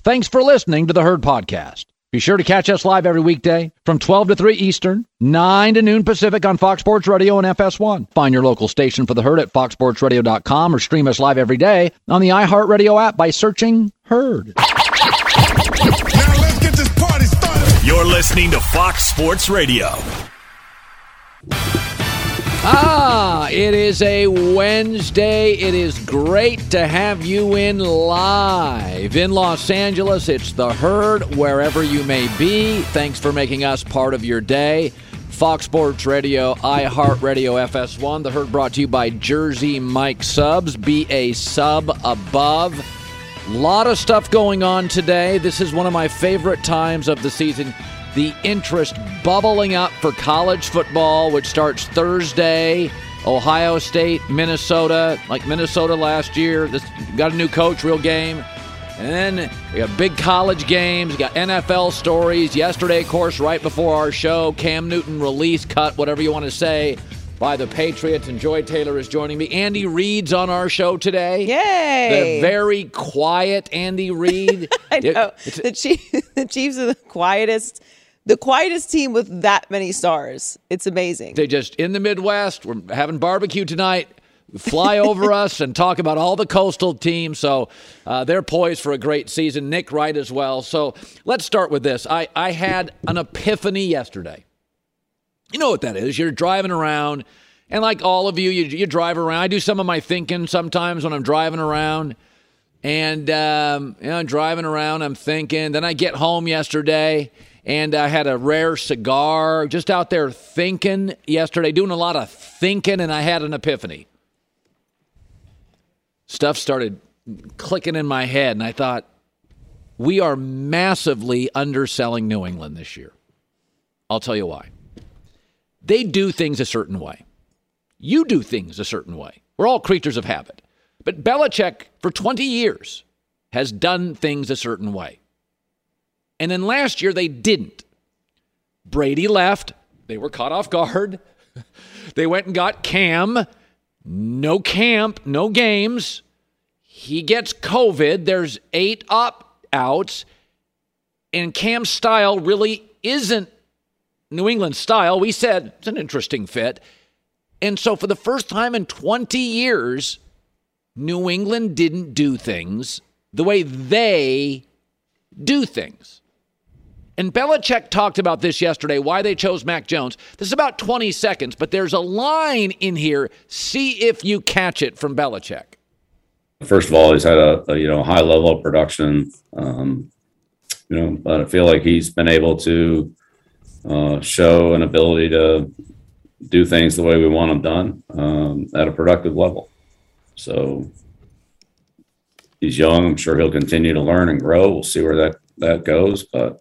Thanks for listening to the Herd Podcast. Be sure to catch us live every weekday from 12 to 3 Eastern, 9 to noon Pacific on Fox Sports Radio and FS1. Find your local station for the Herd at foxsportsradio.com or stream us live every day on the iHeartRadio app by searching Herd. Now let's get this party started. You're listening to Fox Sports Radio. It is a Wednesday. It is great to have you in live in Los Angeles. It's the Herd, wherever you may be. Thanks for making us part of your day. Fox Sports Radio, iHeartRadio, FS1. The Herd brought to you by Jersey Mike Subs. Be a sub above. A lot of stuff going on today. This is one of my favorite times of the season. The interest bubbling up for college football, which starts Thursday. Ohio State, Minnesota, like Minnesota last year. This got a new coach, real game. And then we got big college games. We got NFL stories. Yesterday, of course, right before our show, Cam Newton release cut, whatever you want to say, by the Patriots. And Joy Taylor is joining me. Andy Reid's on our show today. Yay! The very quiet Andy Reid. I know. The Chiefs are the quietest team with that many stars. It's amazing. They just, in the Midwest, we're having barbecue tonight, fly over us and talk about all the coastal teams. So they're poised for a great season. Nick Wright as well. So let's start with this. I had an epiphany yesterday. You know what that is. You're driving around, and like all of you, you drive around. I do some of my thinking sometimes when I'm driving around. And, driving around, I'm thinking. Then I get home yesterday, and I had a rare cigar, just out there thinking yesterday, doing a lot of thinking, and I had an epiphany. Stuff started clicking in my head, and I thought, we are massively underselling New England this year. I'll tell you why. They do things a certain way. You do things a certain way. We're all creatures of habit. But Belichick, for 20 years, has done things a certain way. And then last year, they didn't. Brady left. They were caught off guard. They went and got Cam. No camp, no games. He gets COVID. There's 8 opt-outs. And Cam's style really isn't New England's style. We said it's an interesting fit. And so for the first time in 20 years, New England didn't do things the way they do things. And Belichick talked about this yesterday, why they chose Mac Jones. This is about 20 seconds, but there's a line in here. See if you catch it from Belichick. First of all, he's had a high level of production, but I feel like he's been able to show an ability to do things the way we want them done at a productive level. So he's young. I'm sure he'll continue to learn and grow. We'll see where that goes, but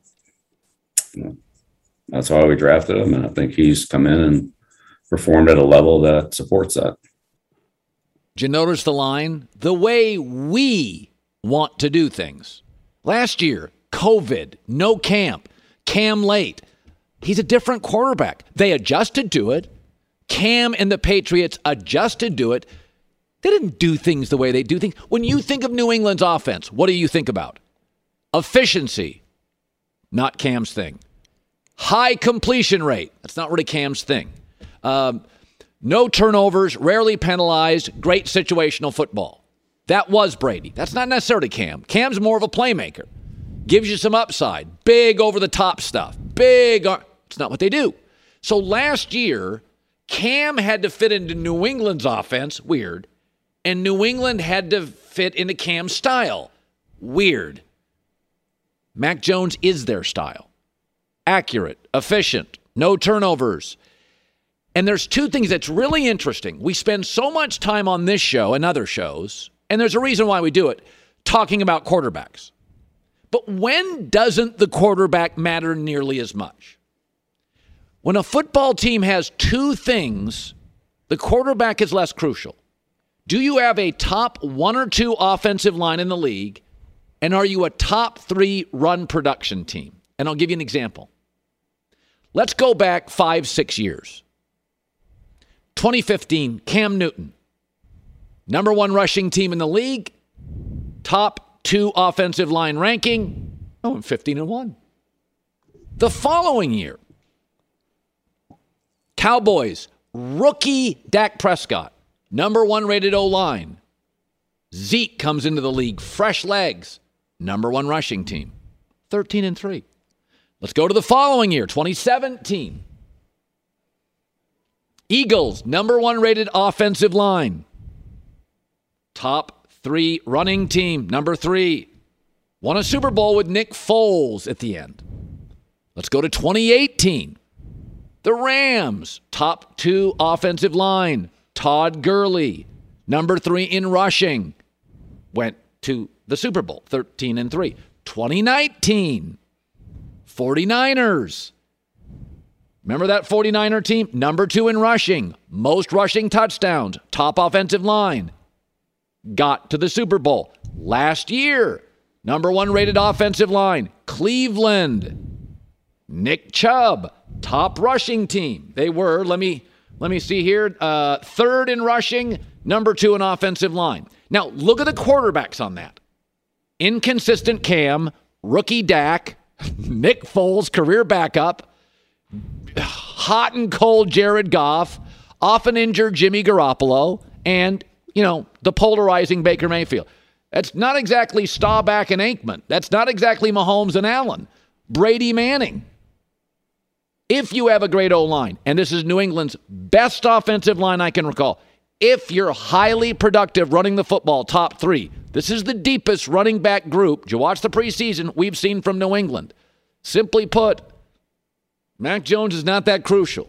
that's why we drafted him, and I think he's come in and performed at a level that supports that. Did you notice the line? The way we want to do things. Last year, COVID, no camp, Cam late. He's a different quarterback. They adjusted to it. Cam and the Patriots adjusted to it. They didn't do things the way they do things. When you think of New England's offense, what do you think about? Efficiency. Not Cam's thing. High completion rate. That's not really Cam's thing. No turnovers, rarely penalized, great situational football. That was Brady. That's not necessarily Cam. Cam's more of a playmaker. Gives you some upside. Big over-the-top stuff. It's not what they do. So last year, Cam had to fit into New England's offense. Weird. And New England had to fit into Cam's style. Weird. Mac Jones is their style. Accurate, efficient, no turnovers. And there's two things that's really interesting. We spend so much time on this show and other shows, and there's a reason why we do it, talking about quarterbacks. But when doesn't the quarterback matter nearly as much? When a football team has two things, the quarterback is less crucial. Do you have a top 1 or 2 offensive line in the league? And are you a top 3 run production team? And I'll give you an example. Let's go back 5-6 years. 2015, Cam Newton. Number 1 rushing team in the league. Top 2 offensive line ranking. Oh, and 15-1. The following year, Cowboys, rookie Dak Prescott, number 1 rated O-line. Zeke comes into the league, fresh legs, number 1 rushing team, 13-3. Let's go to the following year, 2017. Eagles, number 1 rated offensive line. Top 3 running team, number 3. Won a Super Bowl with Nick Foles at the end. Let's go to 2018. The Rams, top 2 offensive line. Todd Gurley, number 3 in rushing. Went to the Super Bowl, 13-3. 2019, 49ers. Remember that 49er team? Number 2 in rushing. Most rushing touchdowns. Top offensive line. Got to the Super Bowl. Last year, number 1 rated offensive line. Cleveland. Nick Chubb, top rushing team. They were, let me see here, 3rd in rushing, number 2 in offensive line. Now, look at the quarterbacks on that. Inconsistent Cam, rookie Dak, Nick Foles, career backup, hot and cold Jared Goff, often injured Jimmy Garoppolo, and, the polarizing Baker Mayfield. That's not exactly Staubach and Aikman. That's not exactly Mahomes and Allen. Brady Manning. If you have a great O-line, and this is New England's best offensive line I can recall, if you're highly productive running the football, top 3, this is the deepest running back group. Did you watch the preseason we've seen from New England? Simply put, Mac Jones is not that crucial.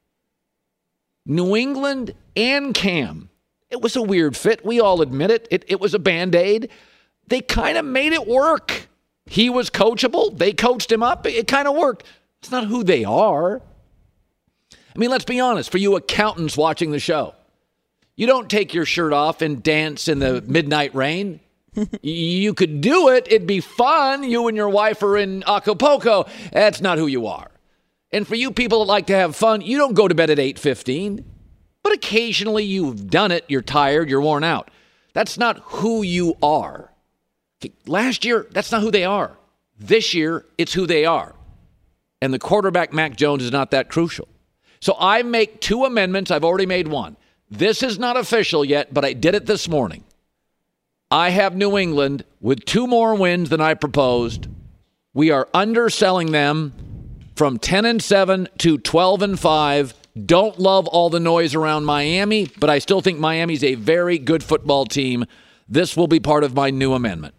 New England and Cam, it was a weird fit. We all admit it. It was a Band-Aid. They kind of made it work. He was coachable. They coached him up. It kind of worked. It's not who they are. I mean, let's be honest. For you accountants watching the show, you don't take your shirt off and dance in the midnight rain. You could do it. It'd be fun. You and your wife are in Acapulco. That's not who you are. And for you people that like to have fun, you don't go to bed at 8:15. But occasionally you've done it. You're tired. You're worn out. That's not who you are. Last year, that's not who they are. This year, it's who they are. And the quarterback, Mac Jones, is not that crucial. So I make 2 amendments. I've already made 1. This is not official yet, but I did it this morning. I have New England with 2 more wins than I proposed. We are underselling them from 10-7 to 12-5. Don't love all the noise around Miami, but I still think Miami's a very good football team. This will be part of my new amendment.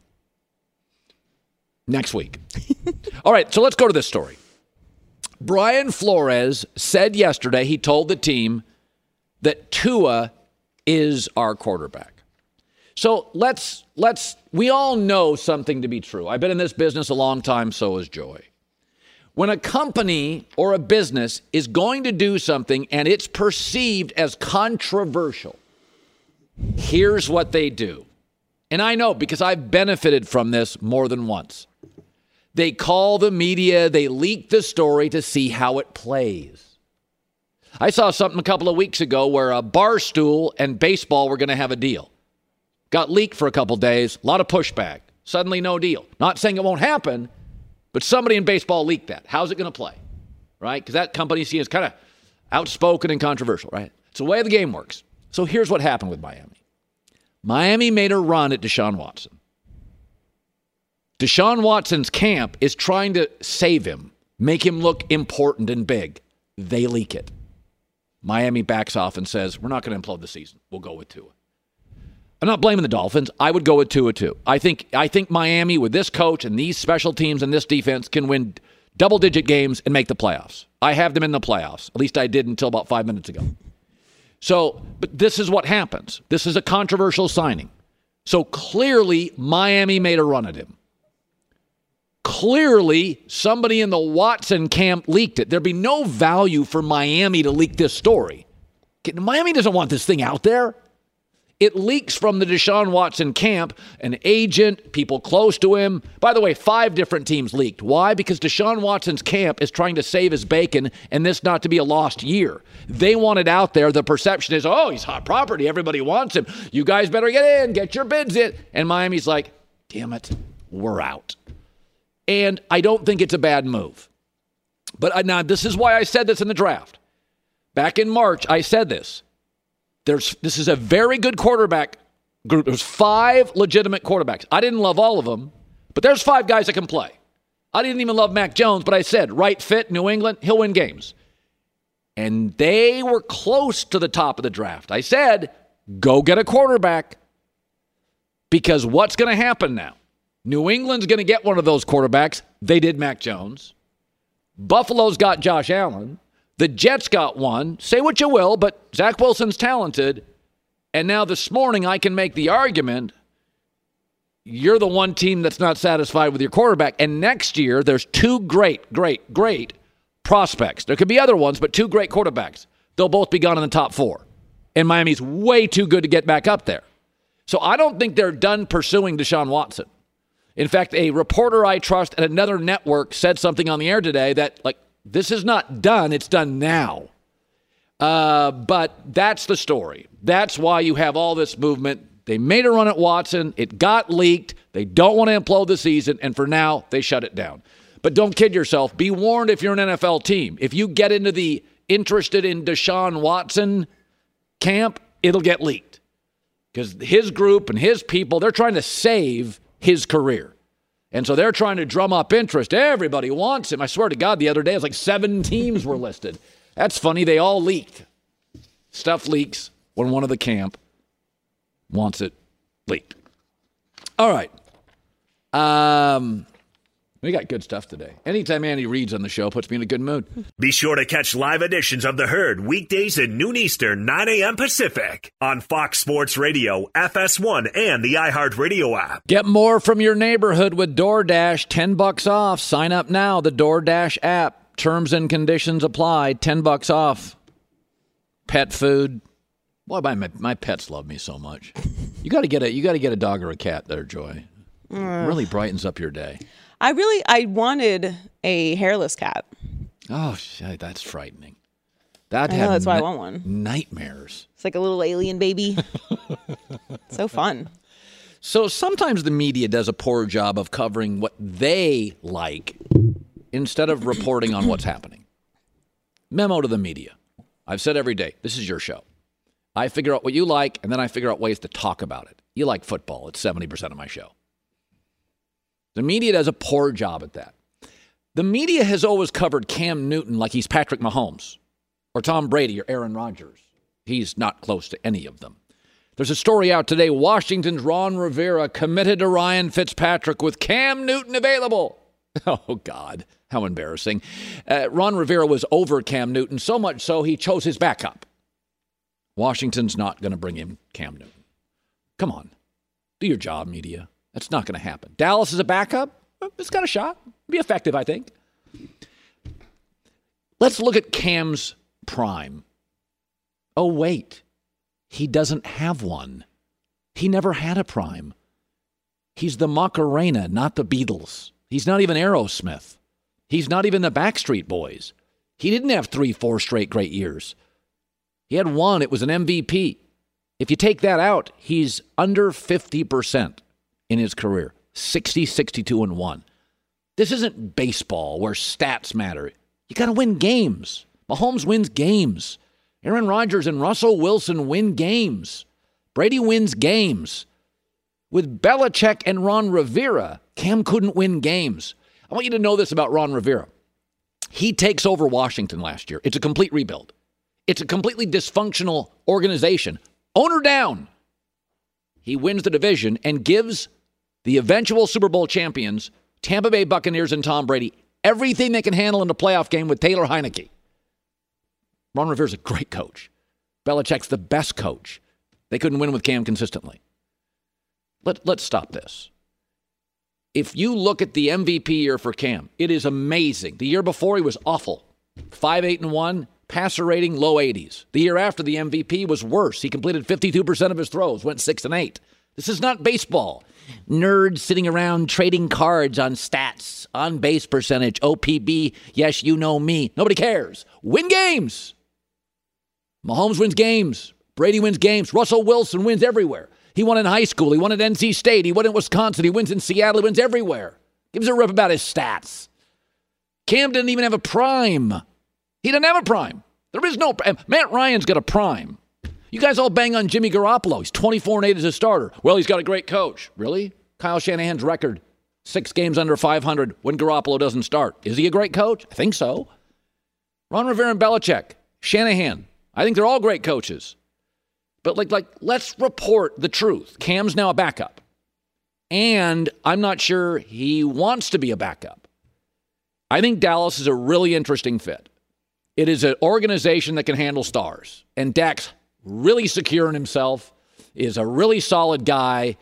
Next week. All right, so let's go to this story. Brian Flores said yesterday, he told the team that Tua is our quarterback. So we all know something to be true. I've been in this business a long time, so has Joy. When a company or a business is going to do something and it's perceived as controversial, here's what they do. And I know because I've benefited from this more than once. They call the media, they leak the story to see how it plays. I saw something a couple of weeks ago where a Barstool and baseball were going to have a deal. Got leaked for a couple days, a lot of pushback. Suddenly no deal. Not saying it won't happen, but somebody in baseball leaked that. How's it going to play? Right? Because that company is kind of outspoken and controversial, right? It's the way the game works. So here's what happened with Miami. Miami made a run at Deshaun Watson. Deshaun Watson's camp is trying to save him, make him look important and big. They leak it. Miami backs off and says, we're not going to implode the season. We'll go with Tua. I'm not blaming the Dolphins. I would go with Tua too. I think Miami, with this coach and these special teams and this defense, can win double-digit games and make the playoffs. I have them in the playoffs. At least I did until about 5 minutes ago. So, but this is what happens. This is a controversial signing. So clearly, Miami made a run at him. Clearly, somebody in the Watson camp leaked it. There'd be no value for Miami to leak this story. Miami doesn't want this thing out there. It leaks from the Deshaun Watson camp, an agent, people close to him. By the way, 5 different teams leaked. Why? Because Deshaun Watson's camp is trying to save his bacon and this not to be a lost year. They want it out there. The perception is, oh, he's hot property. Everybody wants him. You guys better get in, get your bids in. And Miami's like, damn it, we're out. And I don't think it's a bad move. But now this is why I said this in the draft. Back in March, I said this. This is a very good quarterback group. There's 5 legitimate quarterbacks. I didn't love all of them, but there's 5 guys that can play. I didn't even love Mac Jones, but I said, right fit, New England, he'll win games. And they were close to the top of the draft. I said, go get a quarterback. Because what's going to happen now? New England's going to get one of those quarterbacks. They did Mac Jones. Buffalo's got Josh Allen. The Jets got one. Say what you will, but Zach Wilson's talented. And now this morning I can make the argument you're the one team that's not satisfied with your quarterback. And next year there's 2 great prospects. There could be other ones, but 2 great quarterbacks. They'll both be gone in the top 4. And Miami's way too good to get back up there. So I don't think they're done pursuing Deshaun Watson. In fact, a reporter I trust at another network said something on the air today that, this is not done. It's done now. But that's the story. That's why you have all this movement. They made a run at Watson. It got leaked. They don't want to implode the season. And for now, they shut it down. But don't kid yourself. Be warned if you're an NFL team. If you get into the interested in Deshaun Watson camp, it'll get leaked. Because his group and his people, they're trying to save his career. And so they're trying to drum up interest. Everybody wants him. I swear to God, the other day, it was like 7 teams were listed. That's funny. They all leaked. Stuff leaks when one of the camp wants it leaked. All right. We got good stuff today. Anytime Andy Reid's on the show puts me in a good mood. Be sure to catch live editions of The Herd weekdays at noon Eastern, 9 a.m. Pacific on Fox Sports Radio, FS1, and the iHeartRadio app. Get more from your neighborhood with DoorDash. $10 off. Sign up now. The DoorDash app. Terms and conditions apply. $10 off. Pet food. Boy, my pets love me so much. You got to get a dog or a cat there, Joy. It really brightens up your day. I wanted a hairless cat. Oh, shit, that's frightening. That's why I want one. Nightmares. It's like a little alien baby. So fun. So sometimes the media does a poor job of covering what they like instead of reporting on what's happening. Memo to the media. I've said every day, this is your show. I figure out what you like, and then I figure out ways to talk about it. You like football. It's 70% of my show. The media does a poor job at that. The media has always covered Cam Newton like he's Patrick Mahomes or Tom Brady or Aaron Rodgers. He's not close to any of them. There's a story out today. Washington's Ron Rivera committed to Ryan Fitzpatrick with Cam Newton available. Oh, God, how embarrassing. Ron Rivera was over Cam Newton, so much so he chose his backup. Washington's not going to bring in Cam Newton. Come on. Do your job, media. That's not going to happen. Dallas is a backup. It's got a shot. Be effective, I think. Let's look at Cam's prime. Oh, wait. He doesn't have one. He never had a prime. He's the Macarena, not the Beatles. He's not even Aerosmith. He's not even the Backstreet Boys. He didn't have 3-4 straight great years. He had one. It was an MVP. If you take that out, he's under 50% in his career. 60, 62, and 1. This isn't baseball where stats matter. You got to win games. Mahomes wins games. Aaron Rodgers and Russell Wilson win games. Brady wins games. With Belichick and Ron Rivera, Cam couldn't win games. I want you to know this about Ron Rivera. He takes over Washington last year. It's a complete rebuild. It's a completely dysfunctional organization. Owner down. He wins the division and gives the eventual Super Bowl champions, Tampa Bay Buccaneers and Tom Brady, everything they can handle in a playoff game with Taylor Heineke. Ron Rivera's a great coach. Belichick's the best coach. They couldn't win with Cam consistently. Let's stop this. If you look at the MVP year for Cam, it is amazing. The year before, he was awful. 5-8-1, passer rating, low 80s. The year after, the MVP was worse. He completed 52% of his throws, went 6-8. This is not baseball. Nerds sitting around trading cards on stats, on base percentage, OPB, yes, you know me. Nobody cares. Win games. Mahomes wins games. Brady wins games. Russell Wilson wins everywhere. He won in high school. He won at NC State. He won in Wisconsin. He wins in Seattle. He wins everywhere. Gives a rip about his stats. Cam didn't even have a prime. He didn't have a prime. There is no prime. Matt Ryan's got a prime. You guys all bang on Jimmy Garoppolo. He's 24-8 as a starter. Well, he's got a great coach. Really? Kyle Shanahan's record, 6 games under 500 when Garoppolo doesn't start. Is he a great coach? I think so. Ron Rivera and Belichick, Shanahan. I think they're all great coaches. But let's report the truth. Cam's now a backup. And I'm not sure he wants to be a backup. I think Dallas is a really interesting fit. It is an organization that can handle stars. And Dak's really secure in himself, is a really solid guy.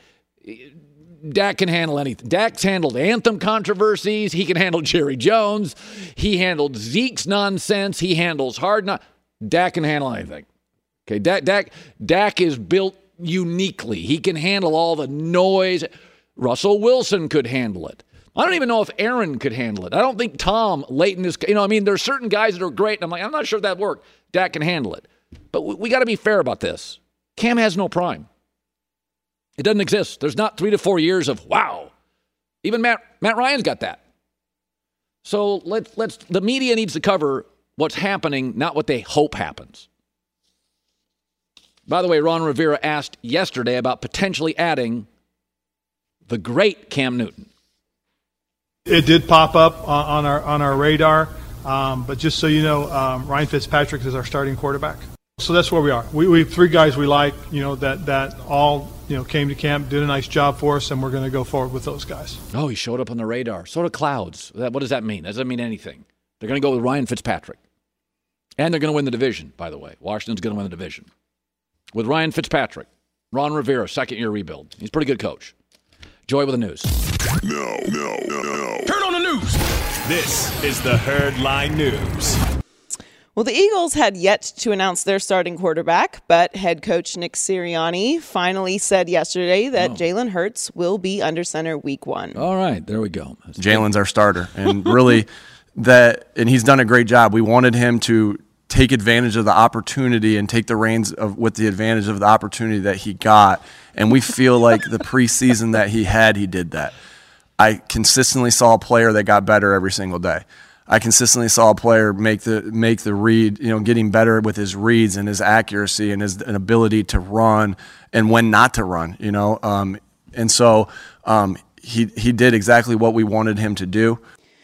Dak can handle anything. Dak's handled anthem controversies. He can handle Jerry Jones. He handled Zeke's nonsense. He handles Dak can handle anything. Okay, Dak is built uniquely. He can handle all the noise. Russell Wilson could handle it. I don't even know if Aaron could handle it. I don't think Tom Leighton is, there's certain guys that are great, and I'm not sure that worked. Dak can handle it. But we got to be fair about this. Cam has no prime. It doesn't exist. There's not 3 to 4 years of, wow. Even Matt Ryan's got that. So the media needs to cover what's happening, not what they hope happens. By the way, Ron Rivera asked yesterday about potentially adding the great Cam Newton. It did pop up on our radar, but just so you know, Ryan Fitzpatrick is our starting quarterback. So that's where we are. We have 3 guys we like, that all came to camp, did a nice job for us, and we're going to go forward with those guys. Oh, he showed up on the radar. So did Clouds. What does that mean? That doesn't mean anything. They're going to go with Ryan Fitzpatrick. And they're going to win the division, by the way. Washington's going to win the division. With Ryan Fitzpatrick, Ron Rivera, second-year rebuild. He's a pretty good coach. Joy with the news. No. Turn on the news. This is the Herd Line News. Well, the Eagles had yet to announce their starting quarterback, but head coach Nick Sirianni finally said yesterday that Jalen Hurts will be under center week 1. All right, there we go. Jalen's our starter, and really and he's done a great job. We wanted him to take advantage of the opportunity and take the reins with the advantage of the opportunity that he got. And we feel like the preseason that he did that. I consistently saw a player that got better every single day. I consistently saw a player make the read, getting better with his reads and his accuracy and his ability to run and when not to run, and so he did exactly what we wanted him to do.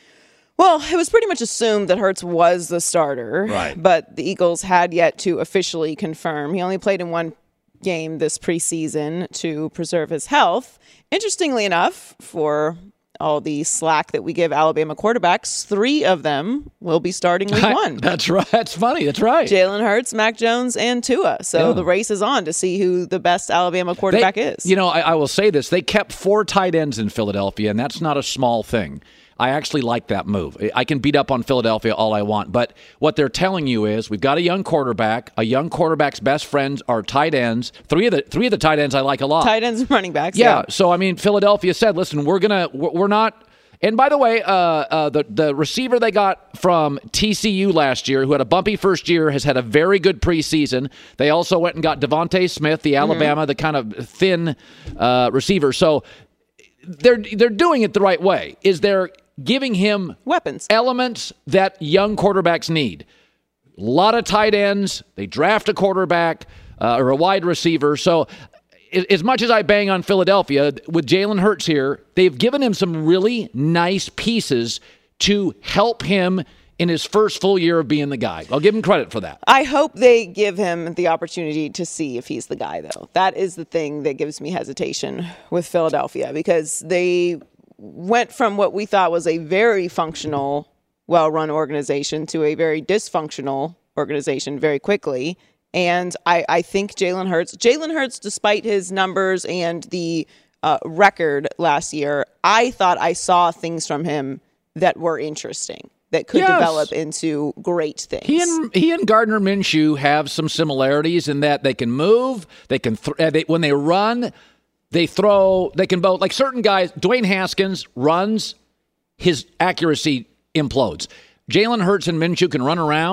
Well, it was pretty much assumed that Hurts was the starter, right? But the Eagles had yet to officially confirm. He only played in 1 game this preseason to preserve his health. Interestingly enough, for all the slack that we give Alabama quarterbacks, 3 of them will be starting week 1. That's right. That's funny. That's right. Jalen Hurts, Mac Jones, and Tua. So the race is on to see who the best Alabama quarterback is. I will say this. They kept 4 tight ends in Philadelphia, and that's not a small thing. I actually like that move. I can beat up on Philadelphia all I want, but what they're telling you is we've got a young quarterback. A young quarterback's best friends are tight ends. Three of the tight ends I like a lot. Tight ends and running backs. Yeah. So Philadelphia said, listen, we're not. And by the way, the receiver they got from TCU last year, who had a bumpy first year, has had a very good preseason. They also went and got Devontae Smith, the Alabama, the kind of thin receiver. So they're doing it the right way. They're giving him weapons, elements that young quarterbacks need. A lot of tight ends. They draft a quarterback or a wide receiver. So as much as I bang on Philadelphia, with Jalen Hurts here, they've given him some really nice pieces to help him in his first full year of being the guy. I'll give him credit for that. I hope they give him the opportunity to see if he's the guy, though. That is the thing that gives me hesitation with Philadelphia, because they went from what we thought was a very functional, well-run organization to a very dysfunctional organization very quickly. And I think Jalen Hurts, despite his numbers and the record last year, I thought I saw things from him that were interesting, that could develop into great things. He and Gardner Minshew have some similarities in that they can move, they can when they run, they throw, they can both. Like certain guys, Dwayne Haskins runs, his accuracy implodes. Jalen Hurts and Minshew can run around.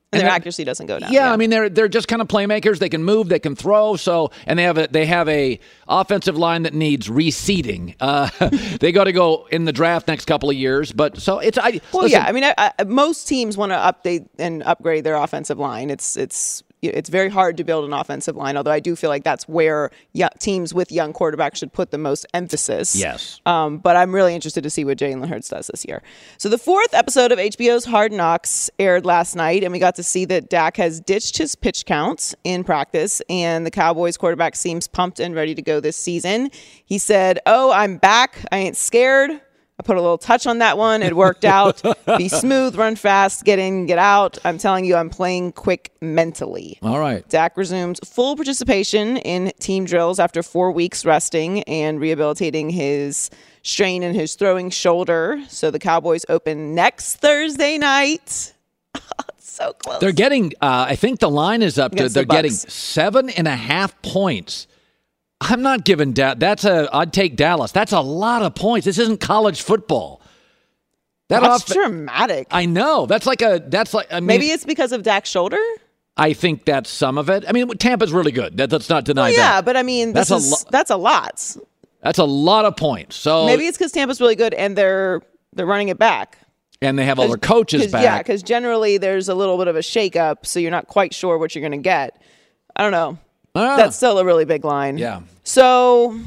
And their accuracy doesn't go down. Yeah, I mean they're just kind of playmakers. They can move, they can throw. So, and they have a offensive line that needs reseeding. They got to go in the draft next couple of years. But so it's most teams want to update and upgrade their offensive line. It's very hard to build an offensive line, although I do feel like that's where teams with young quarterbacks should put the most emphasis. Yes. But I'm really interested to see what Jalen Hurts does this year. So the 4th episode of HBO's Hard Knocks aired last night, and we got to see that Dak has ditched his pitch counts in practice, and the Cowboys quarterback seems pumped and ready to go this season. He said, "Oh, I'm back. I ain't scared. I put a little touch on that one. It worked out. Be smooth, run fast, get in, get out. I'm telling you, I'm playing quick mentally." All right. Dak resumed full participation in team drills after 4 weeks resting and rehabilitating his strain in his throwing shoulder. So the Cowboys open next Thursday night. So close. They're getting, I think the line is up to, they're getting 7.5 points. I'm not giving I'd take Dallas. That's a lot of points. This isn't college football. That's dramatic. I know. Maybe it's because of Dak's shoulder. I think that's some of it. I mean, Tampa's really good. Let's not deny that. Yeah, but I mean, that's a lot. That's a lot of points. So maybe it's because Tampa's really good and they're running it back. And they have all their coaches back. Yeah, because generally there's a little bit of a shakeup, so you're not quite sure what you're going to get. I don't know. That's still a really big line. Yeah. So,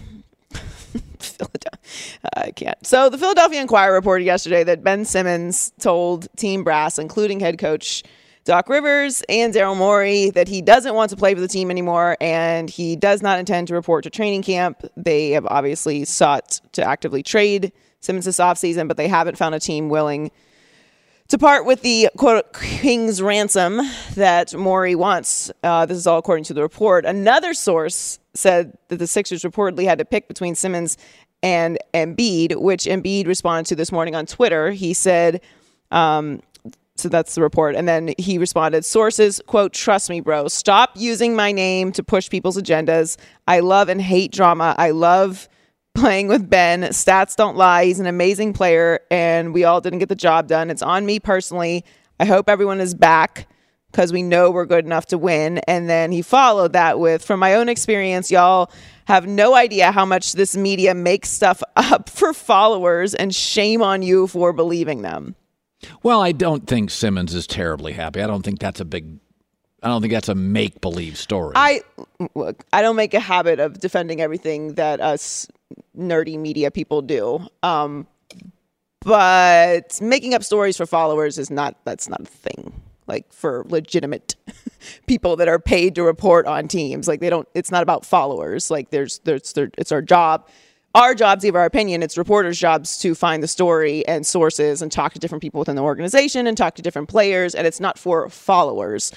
I can't. So, the Philadelphia Inquirer reported yesterday that Ben Simmons told team brass, including head coach Doc Rivers and Daryl Morey, that he doesn't want to play for the team anymore, and he does not intend to report to training camp. They have obviously sought to actively trade Simmons this offseason, but they haven't found a team willing to part with the, quote, king's ransom that Morey wants. This is all according to the report. Another source said that the Sixers reportedly had to pick between Simmons and Embiid, which Embiid responded to this morning on Twitter. He said, so that's the report. And then he responded, sources, quote, "Trust me, bro. Stop using my name to push people's agendas. I love and hate drama. I love playing with Ben. Stats don't lie. He's an amazing player, and we all didn't get the job done. It's on me personally. I hope everyone is back because we know we're good enough to win." And then he followed that with, "From my own experience, y'all have no idea how much this media makes stuff up for followers, and shame on you for believing them." Well, I don't think Simmons is terribly happy. I don't think that's a make-believe story. I don't make a habit of defending everything that us nerdy media people do. But making up stories for followers that's not a thing. Like for legitimate people that are paid to report on teams. Like it's not about followers. Like it's our job. Our jobs give our opinion. It's reporters' jobs to find the story and sources and talk to different people within the organization and talk to different players. And it's not for followers.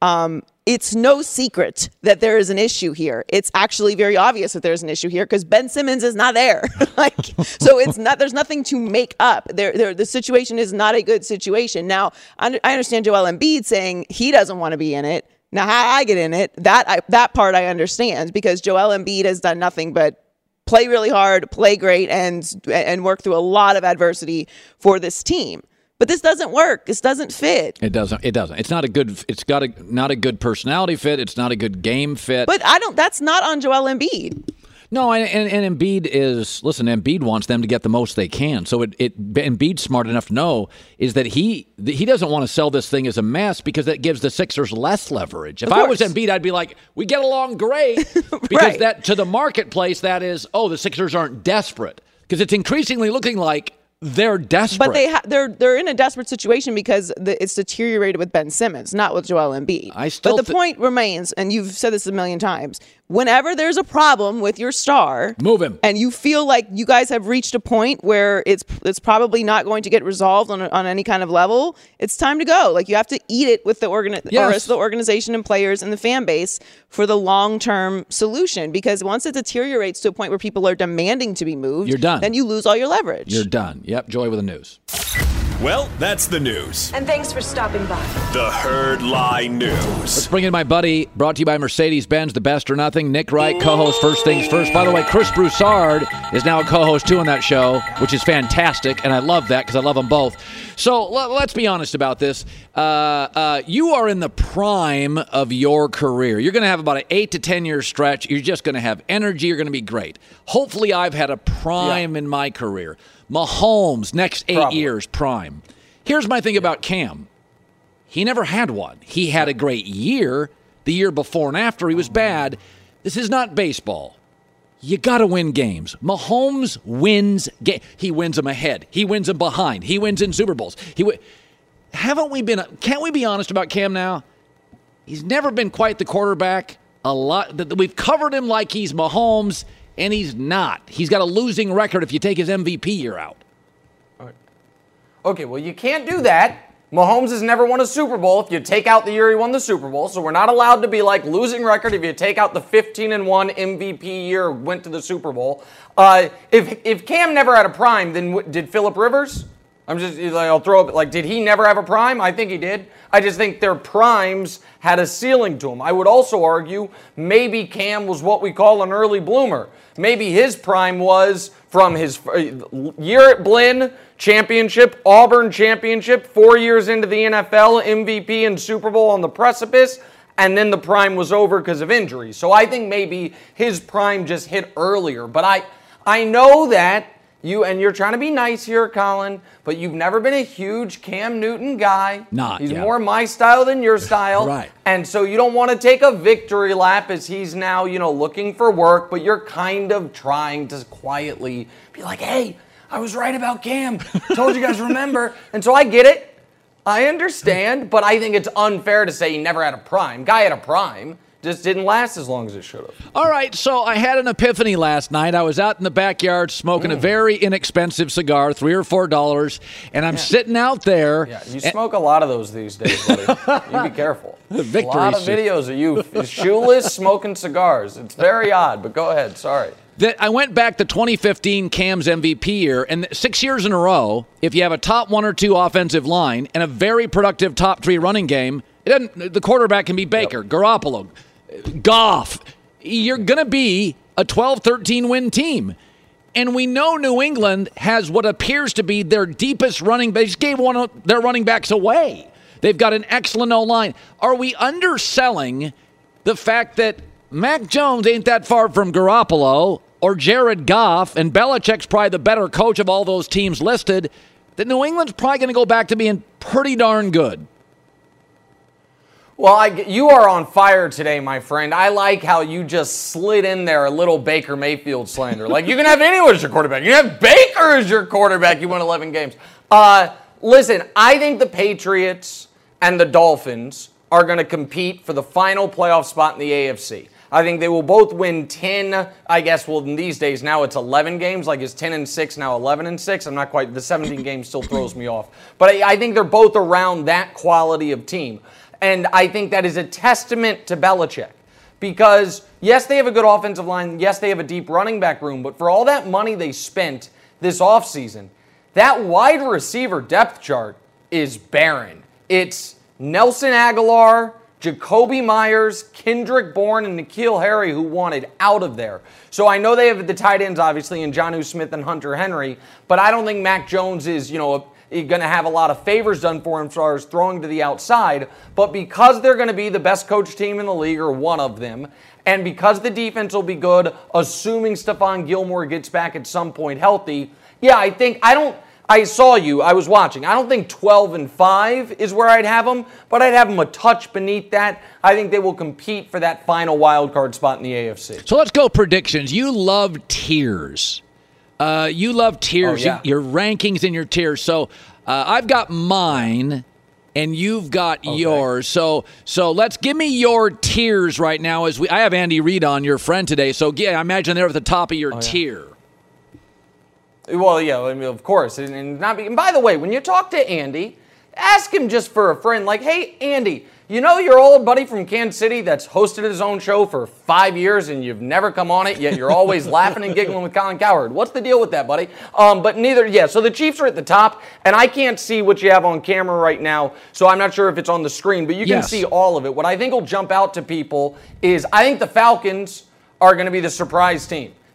It's no secret that there is an issue here. It's actually very obvious that there's an issue here because Ben Simmons is not there. So there's nothing to make up. The situation is not a good situation. Now, I understand Joel Embiid saying he doesn't want to be in it. Now, how I get in it, that part I understand because Joel Embiid has done nothing but play really hard, play great, and work through a lot of adversity for this team. But this doesn't work. This doesn't fit. It doesn't. It's not a good. It's got not a good personality fit. It's not a good game fit. But that's not on Joel Embiid. No, and Embiid is, listen, Embiid wants them to get the most they can. So Embiid's smart enough to know is that he doesn't want to sell this thing as a mess because that gives the Sixers less leverage. If I was Embiid, I'd be like, we get along great because right. That to the marketplace, that is, the Sixers aren't desperate because it's increasingly looking like they're desperate. But they're in a desperate situation because it's deteriorated with Ben Simmons, not with Joel Embiid. But the point remains, and you've said this a million times, whenever there's a problem with your star, move him. And you feel like you guys have reached a point where it's probably not going to get resolved on any kind of level, it's time to go. Like you have to eat it with the organization and players and the fan base for the long-term solution. Because once it deteriorates to a point where people are demanding to be moved, you're done. Then you lose all your leverage. You're done. Yep, Joy with the news. Well, that's the news. And thanks for stopping by. The Herd Lie News. Let's bring in my buddy, brought to you by Mercedes-Benz, The Best or Nothing. Nick Wright, co-host First Things First. By the way, Chris Broussard is now a co-host too on that show, which is fantastic, and I love that because I love them both. So let's be honest about this. You are in the prime of your career. You're going to have about an 8 to 10 year stretch. You're just going to have energy. You're going to be great. Hopefully, I've had a prime in my career. Mahomes, next 8 years, prime. Here's my thing about Cam. He never had one. He had a great year. The year before and after, he was bad. This is not baseball. You got to win games. Mahomes wins games. He wins them ahead. He wins them behind. He wins in Super Bowls. Can't we be honest about Cam now? He's never been quite the quarterback. We've covered him like he's Mahomes, and he's not. He's got a losing record if you take his MVP year out. Okay, well, you can't do that. Mahomes has never won a Super Bowl if you take out the year he won the Super Bowl, so we're not allowed to be like losing record if you take out the 15-1 MVP year went to the Super Bowl. If Cam never had a prime, then did Phillip Rivers? I'll throw up, like, did he never have a prime? I think he did. I just think their primes had a ceiling to them. I would also argue maybe Cam was what we call an early bloomer. Maybe his prime was from his year at Blinn, championship, Auburn championship, 4 years into the NFL, MVP and Super Bowl on the precipice, and then the prime was over because of injuries. So I think maybe his prime just hit earlier. But I know that you're trying to be nice here, Colin, but you've never been a huge Cam Newton guy. He's more my style than your style. Right. And so you don't want to take a victory lap as he's now, looking for work, but you're kind of trying to quietly be like, hey, I was right about Cam. Told you guys, remember. And so I get it. I understand, but I think it's unfair to say he never had a prime. Guy had a prime. Just didn't last as long as it should have. All right, so I had an epiphany last night. I was out in the backyard smoking a very inexpensive cigar, $3 or $4, and I'm sitting out there. Yeah, you smoke a lot of those these days, buddy. You be careful. A lot of videos of you shoeless smoking cigars. It's very odd, but go ahead. Sorry. I went back to 2015 Cam's MVP year, and 6 years in a row, if you have a top 1 or 2 offensive line and a very productive top 3 running game, the quarterback can be Baker, Garoppolo, Goff. You're going to be a 12-13 win team. And we know New England has what appears to be their deepest running. They just gave one of their running backs away. They've got an excellent O-line. Are we underselling the fact that Mac Jones ain't that far from Garoppolo or Jared Goff, and Belichick's probably the better coach of all those teams listed, that New England's probably going to go back to being pretty darn good? Well, you are on fire today, my friend. I like how you just slid in there a little Baker Mayfield slander. Like, you can have anyone as your quarterback. You can have Baker as your quarterback. You win 11 games. Listen, I think the Patriots and the Dolphins are going to compete for the final playoff spot in the AFC. I think they will both win 10, I guess, well, in these days, now it's 11 games. Like, it's 10-6, now 11-6. I'm not quite, the 17 games still throws me off. But I think they're both around that quality of team. And I think that is a testament to Belichick. Because, yes, they have a good offensive line. Yes, they have a deep running back room. But for all that money they spent this offseason, that wide receiver depth chart is barren. It's Nelson Aguilar, Jacoby Myers, Kendrick Bourne, and N'Keal Harry, who wanted out of there. So I know they have the tight ends, obviously, in Jonnu Smith and Hunter Henry, but I don't think Mac Jones is, going to have a lot of favors done for him as far as throwing to the outside. But because they're going to be the best coach team in the league, or one of them, and because the defense will be good, assuming Stephon Gilmore gets back at some point healthy, I saw you. I was watching. I don't think 12-5 is where I'd have them, but I'd have them a touch beneath that. I think they will compete for that final wild card spot in the AFC. So let's go predictions. You love tiers. You love tiers. Oh, yeah. Your rankings and your tiers. So I've got mine, and you've got yours. So let's give me your tiers right now. I have Andy Reid on, your friend today. So yeah, I imagine they're at the top of your tier. Well, yeah, I mean, of course. And by the way, when you talk to Andy, ask him just for a friend. Like, hey, Andy, your old buddy from Kansas City that's hosted his own show for 5 years and you've never come on it, yet you're always laughing and giggling with Colin Cowherd. What's the deal with that, buddy? So the Chiefs are at the top, and I can't see what you have on camera right now, so I'm not sure if it's on the screen, but you can see all of it. What I think will jump out to people is I think the Falcons are going to be the surprise team.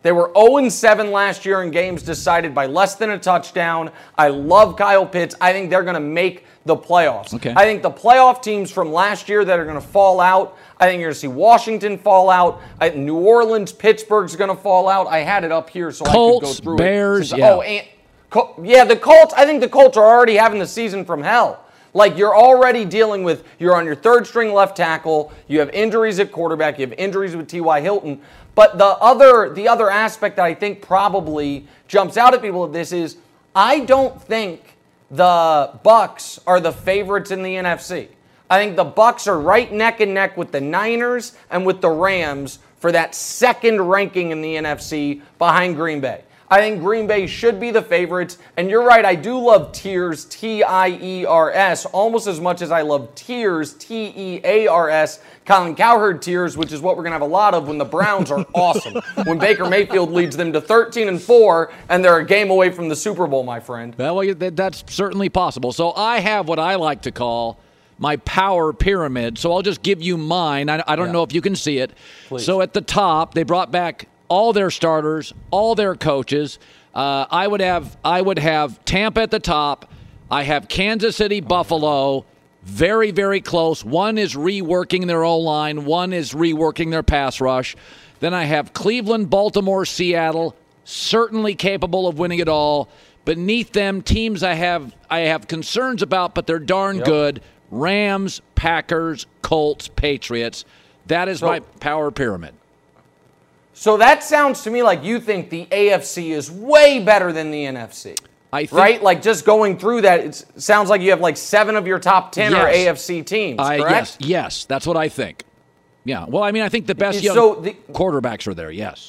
They were 0-7 last year in games decided by less than a touchdown. I love Kyle Pitts. I think they're going to make the playoffs. Okay. I think the playoff teams from last year that are going to fall out, I think you're going to see Washington fall out. New Orleans, Pittsburgh's going to fall out. I had it up here so Colts, I could go through Bears, it. yeah. The Colts, I think the Colts are already having the season from hell. Like, you're already dealing with, you're on your third string left tackle, you have injuries at quarterback, you have injuries with T.Y. Hilton. But the other aspect that I think probably jumps out at people of this is, I don't think the Bucs are the favorites in the NFC. I think the Bucs are right neck and neck with the Niners and with the Rams for that second ranking in the NFC behind Green Bay. I think Green Bay should be the favorites. And you're right, I do love tiers, T-I-E-R-S, almost as much as I love tears, T-E-A-R-S, Colin Cowherd tears, which is what we're going to have a lot of when the Browns are awesome. When Baker Mayfield leads them to 13-4 and they're a game away from the Super Bowl, my friend. Well, that's certainly possible. So I have what I like to call my power pyramid. So I'll just give you mine. I don't know if you can see it. Please. So at the top, they brought back all their starters, all their coaches. I would have Tampa at the top. I have Kansas City, Buffalo, very, very close. One is reworking their O-line. One is reworking their pass rush. Then I have Cleveland, Baltimore, Seattle, certainly capable of winning it all. Beneath them, teams I have concerns about, but they're darn good. Rams, Packers, Colts, Patriots. That is my power pyramid. So that sounds to me like you think the AFC is way better than the NFC. I think, right? Like, just going through that, it sounds like you have like 7 of your top 10 are AFC teams, correct? Yes, that's what I think. Yeah. Well, I mean, I think the best quarterbacks are there, yes.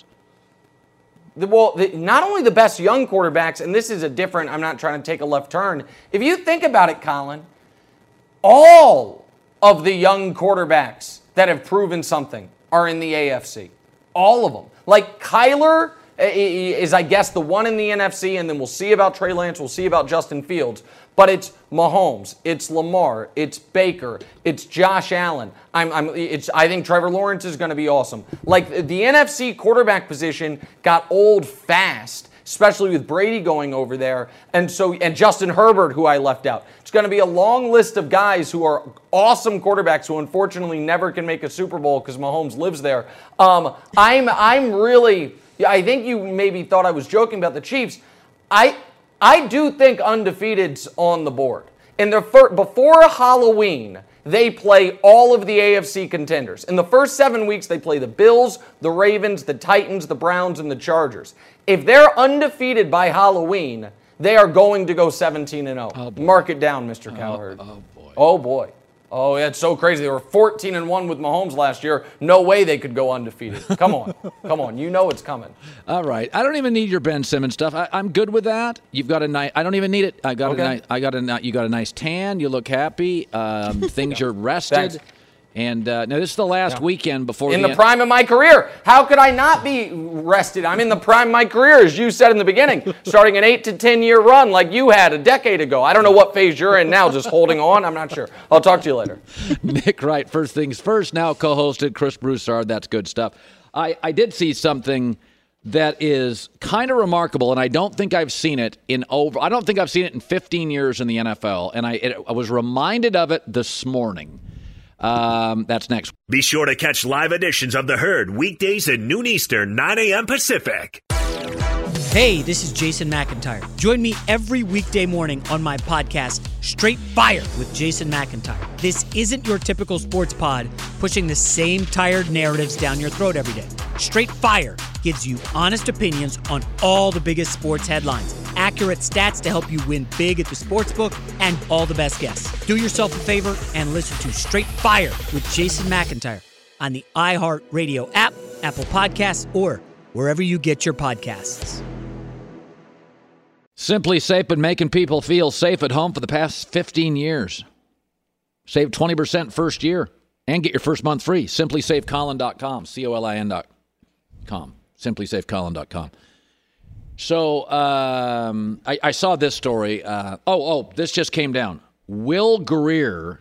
Not only the best young quarterbacks, and this is I'm not trying to take a left turn. If you think about it, Colin, all of the young quarterbacks that have proven something are in the AFC. All of them. Like, Kyler is, I guess, the one in the NFC, and then we'll see about Trey Lance, we'll see about Justin Fields. But it's Mahomes, it's Lamar, it's Baker, it's Josh Allen. I think Trevor Lawrence is going to be awesome. Like, the NFC quarterback position got old fast, especially with Brady going over there, and Justin Herbert, who I left out. It's going to be a long list of guys who are awesome quarterbacks who unfortunately never can make a Super Bowl because Mahomes lives there. I think you maybe thought I was joking about the Chiefs. I do think undefeated's on the board. Before Halloween, they play all of the AFC contenders. In the first 7 weeks, they play the Bills, the Ravens, the Titans, the Browns, and the Chargers. If they're undefeated by Halloween, they are going to go 17-0. Oh, mark it down, Mr. Cowherd. Oh, boy. Oh, yeah, it's so crazy. They were 14-1 with Mahomes last year. No way they could go undefeated. Come on. You know it's coming. All right. I don't even need your Ben Simmons stuff. I'm good with that. You've got a nice. I don't even need it. You got a nice tan. You look happy. Things you're rested. Thanks. And now this is the last weekend before in the prime of my career. How could I not be rested? I'm in the prime of my career, as you said in the beginning, starting an 8 to 10 year run like you had a decade ago. I don't know what phase you're in now, just holding on. I'm not sure. I'll talk to you later. Nick Wright, first things first, now co-hosted Chris Broussard. That's good stuff. I did see something that is kind of remarkable, and I don't think I've seen it in 15 years in the NFL, and I was reminded of it this morning. That's next. Be sure to catch live editions of The Herd weekdays at noon Eastern, 9 a.m. Pacific. Hey, this is Jason McIntyre. Join me every weekday morning on my podcast, Straight Fire with Jason McIntyre. This isn't your typical sports pod pushing the same tired narratives down your throat every day. Straight Fire gives you honest opinions on all the biggest sports headlines, accurate stats to help you win big at the sportsbook, and all the best guests. Do yourself a favor and listen to Straight Fire with Jason McIntyre on the iHeartRadio app, Apple Podcasts, or wherever you get your podcasts. Simply Safe, been making people feel safe at home for the past 15 years. Save 20% first year and get your first month free. SimplySafeColin.com, COLIN.com, SimplySafeColin.com. So I saw this story. This just came down. Will Greer,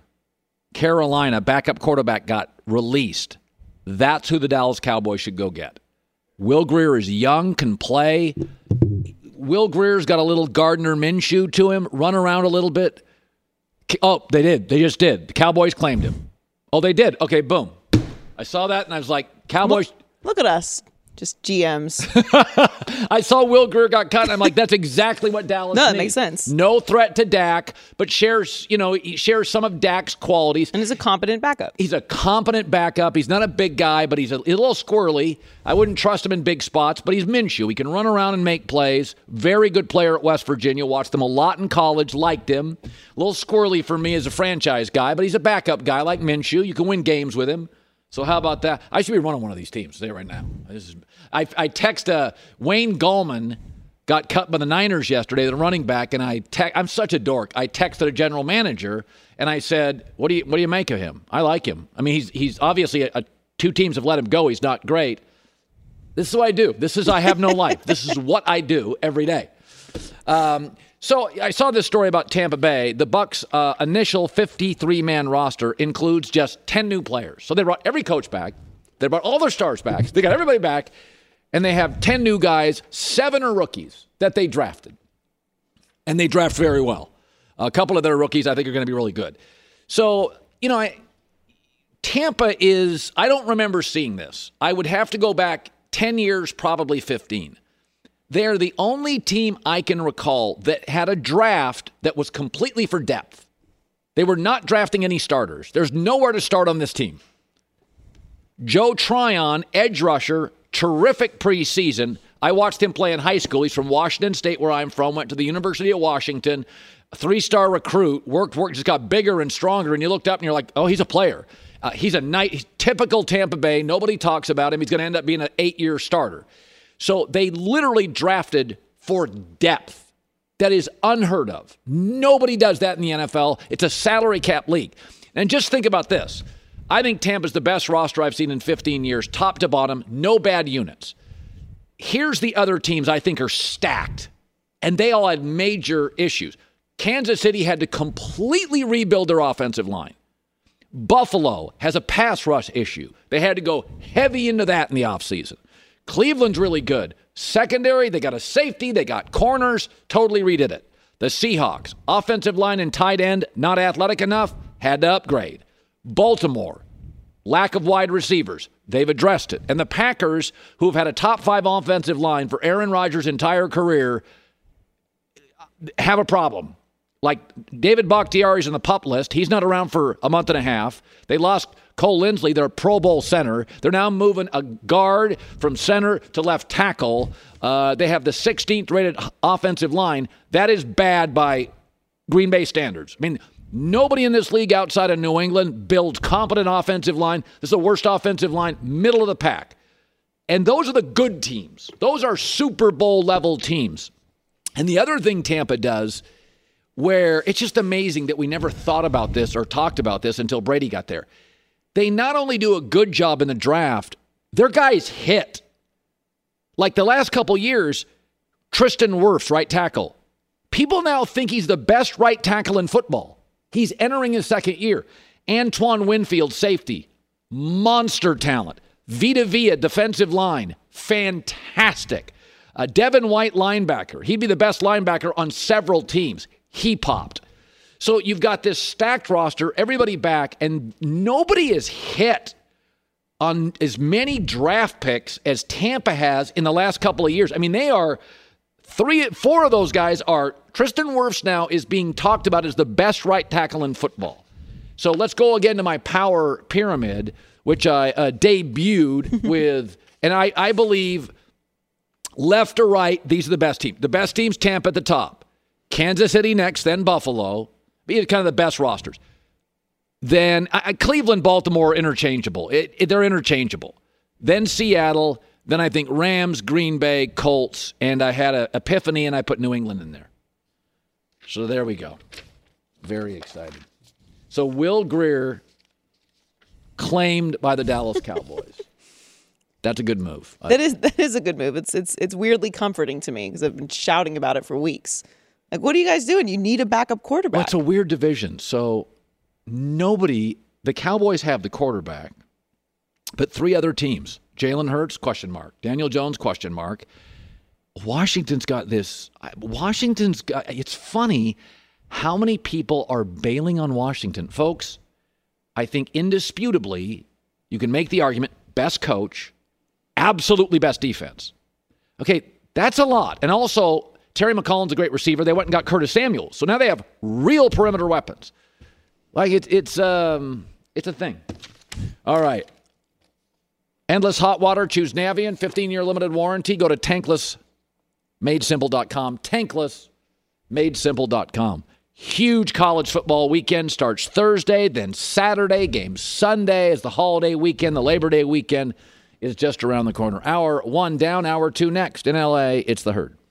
Carolina, backup quarterback, got released. That's who the Dallas Cowboys should go get. Will Grier is young, can play. Will Grier's got a little Gardner Minshew to him, run around a little bit. Oh, they did. They just did. The Cowboys claimed him. Oh, they did. Okay, boom. I saw that, and I was like, Cowboys. Look at us. Just GMs. I saw Will Grier got cut, and I'm like, that's exactly what Dallas needs. That makes sense. No threat to Dak, but he shares some of Dak's qualities. And he's a competent backup. He's a competent backup. He's not a big guy, but he's a little squirrely. I wouldn't trust him in big spots, but he's Minshew. He can run around and make plays. Very good player at West Virginia. Watched him a lot in college. Liked him. A little squirrely for me as a franchise guy, but he's a backup guy like Minshew. You can win games with him. So how about that? I should be running one of these teams there right now. I text Wayne Gallman got cut by the Niners yesterday, the running back, and I'm such a dork. I texted a general manager and I said, "What do you make of him? I like him. I mean, he's obviously two teams have let him go. He's not great. This is what I do. I have no life. This is what I do every day." So I saw this story about Tampa Bay. The Bucs' initial 53-man roster includes just 10 new players. So they brought every coach back. They brought all their stars back. They got everybody back. And they have 10 new guys. 7 are rookies that they drafted. And they draft very well. A couple of their rookies I think are going to be really good. So, Tampa is, I don't remember seeing this. I would have to go back 10 years, probably 15. They're the only team I can recall that had a draft that was completely for depth. They were not drafting any starters. There's nowhere to start on this team. Joe Tryon, edge rusher, terrific preseason. I watched him play in high school. He's from Washington State, where I'm from, went to the University of Washington, a 3-star recruit, worked, just got bigger and stronger, and you looked up and you're like, oh, he's a player. He's typical Tampa Bay. Nobody talks about him. He's going to end up being an 8-year starter. So they literally drafted for depth. That is unheard of. Nobody does that in the NFL. It's a salary cap league. And just think about this. I think Tampa's the best roster I've seen in 15 years, top to bottom, no bad units. Here's the other teams I think are stacked, and they all had major issues. Kansas City had to completely rebuild their offensive line. Buffalo has a pass rush issue. They had to go heavy into that in the offseason. Cleveland's really good. Secondary, they got a safety, they got corners, totally redid it. The Seahawks, offensive line and tight end, not athletic enough, had to upgrade. Baltimore, lack of wide receivers, they've addressed it. And the Packers, who've had a top 5 offensive line for Aaron Rodgers' entire career, have a problem. Like David Bakhtiari's on the PUP list. He's not around for a month and a half. They lost Cole Linsley, their Pro Bowl center. They're now moving a guard from center to left tackle. They have the 16th rated offensive line. That is bad by Green Bay standards. I mean, nobody in this league outside of New England builds competent offensive line. This is the worst offensive line, middle of the pack. And those are the good teams. Those are Super Bowl level teams. And the other thing Tampa does, where it's just amazing that we never thought about this or talked about this until Brady got there. They not only do a good job in the draft, their guys hit. Like the last couple years, Tristan Wirfs, right tackle. People now think he's the best right tackle in football. He's entering his second year. Antoine Winfield, safety. Monster talent. Vita Vea, defensive line. Fantastic. Devin White, linebacker. He'd be the best linebacker on several teams. He popped. So you've got this stacked roster, everybody back, and nobody is hit on as many draft picks as Tampa has in the last couple of years. I mean, they are 4 of those guys are, Tristan Wirfs now is being talked about as the best right tackle in football. So let's go again to my power pyramid, which I debuted with, and I believe left to right, these are the best teams. The best teams, Tampa at the top. Kansas City next, then Buffalo. Be kind of the best rosters. Then Cleveland, Baltimore, interchangeable. They're interchangeable. Then Seattle. Then I think Rams, Green Bay, Colts. And I had an epiphany, and I put New England in there. So there we go. Very excited. So Will Grier claimed by the Dallas Cowboys. That's a good move. That is a good move. It's weirdly comforting to me because I've been shouting about it for weeks. Like, what are you guys doing? You need a backup quarterback. Well, it's a weird division. So the Cowboys have the quarterback, but 3 other teams, Jalen Hurts, question mark. Daniel Jones, question mark. Washington's got this. It's funny how many people are bailing on Washington. Folks, I think indisputably you can make the argument, best coach, absolutely best defense. Okay, that's a lot. And also, Terry McCollum's a great receiver. They went and got Curtis Samuel. So now they have real perimeter weapons. Like, it's a thing. All right. Endless hot water. Choose Navien. 15-year limited warranty. Go to tanklessmadesimple.com. Tanklessmadesimple.com. Huge college football weekend starts Thursday, then Saturday, game Sunday is the holiday weekend. The Labor Day weekend is just around the corner. Hour 1 down, hour 2 next. In LA, it's The Herd.